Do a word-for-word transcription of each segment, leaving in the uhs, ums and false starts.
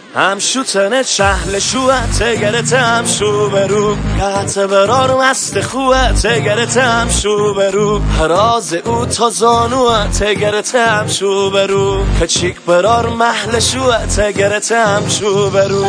همشو تنه چهل شوه تگرت همشو برو قطع برار مست خوه تگرت همشو برو راز او تا زانوه تگرت همشو برو کچیک برار محل شوه تگرت همشو برو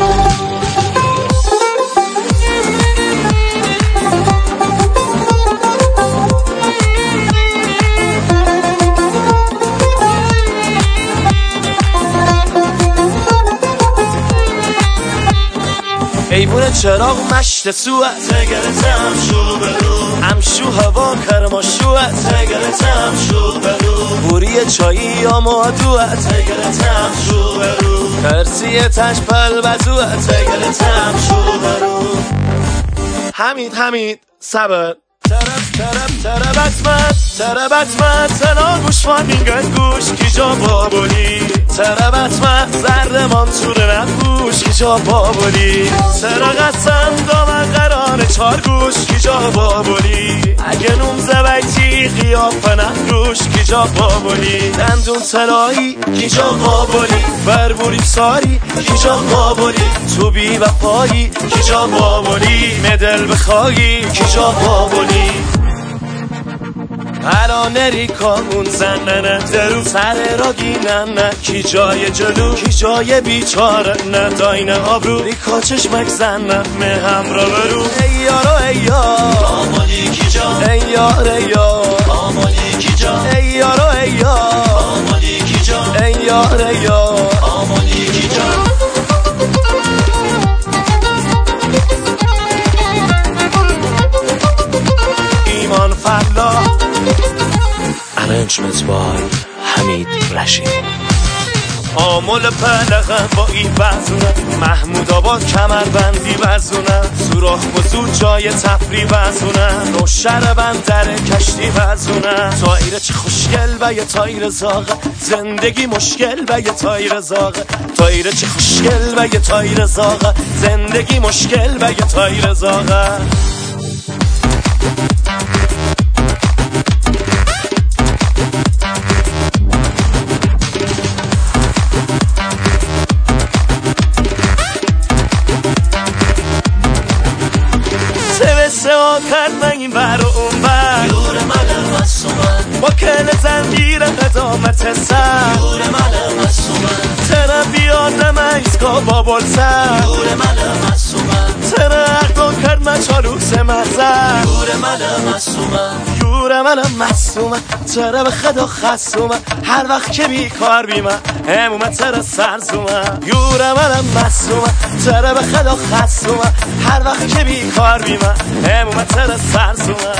ایمون چراغ مشت سوه تگرت همشو برو همشو هوا کرماشوه تگرت همشو برو بوری چایی یا مادوه تگرت همشو برو ترسی تش پل بزوه تگرت همشو برو حمید حمید صبر ترب ترب ترب اتمت ترب اتمت تنان گوش فانینگن گوش کی جا بابولی ترب اتمت زرد مانتور نگوش کی جا بابولی ترق قسم دامن قرانه چار گوش کی جا بابولی اگه نوم زبیتی قیافه نگوش کی جا بابولی دندون سلایی کی جا بابولی بربوری ساری کی جا بابولی تو بی و پایی کی جا بابولی مدل بخوایی کی جا بابولی الان ریکامون زننه درو سر را گیننه کی جای جلو کی جای بیچاره نه داینه آبرو ریکا چشمک زننه مه هم را برو ای یارو ای یار آمالی کی جا ای یار ای یار آمالی کی جا ای یارو ای یار آمالی کی جا ای یار ای یار آمالی کی جا ایمان فلا Arrangement by حمید رشید آمول پلقم با این وزونه محمود آباد کمربندی وزونه سوراخ وزود جای تفری وزونه نوشر بند در کشتی وزونه تایره چه خوشگل و یه تایر زاغه زندگی مشکل و یه تایر زاغه تایره چه خوشگل و یه تایر زاغه زندگی مشکل و یه تایر زاغه سوا کرد من این بر و اون بر یور ملم از سومن با کل زنبیر قدامت سر یور ملم از سومن تره بیادم ایسکا با بلسر یور ملم از سومن تره اقدام کرد من چاروس مزر یور ملم از سومن یور ملم از سومن تره به خدا خسومن هر وقت که بیکار بیمن همومن تره سرزومن یور ملم از سومن تره به خدا خسومن هر وقت که بیکار بیمن همومن تره سرزومن